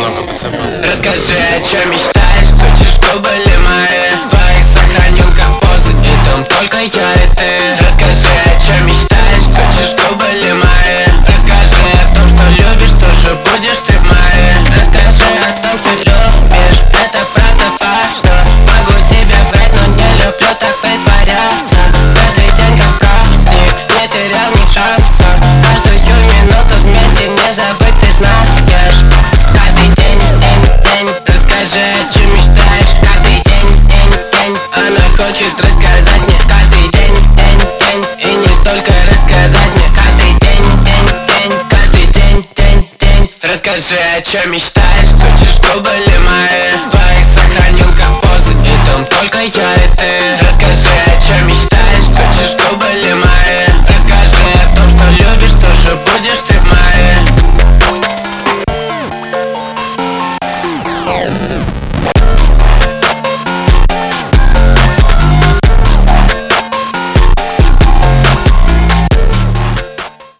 немного подзабыл. Расскажи, о чем мечтаешь, хочешь, чтобы были мои. В твоих сохранил как позы, и там только я и ты. Расскажи, о чем мечтаешь, хочешь, чтобы были мои. Расскажи о том, что любишь, тоже будешь ты в моей. Расскажи о том, что любишь, это правда важно. Могу тебя врать, но не люблю так притворяться. Каждый день как праздник, не терял ни шанса. Каждую минуту вместе не забыть ты знаешь. Каждый день, день, расскажи, о чем мечтаешь. Каждый день, она хочет рассказать мне. Каждый день, и не только рассказать мне. Каждый день, каждый день, расскажи, о чем мечтаешь. Хочешь, чтобы были мои.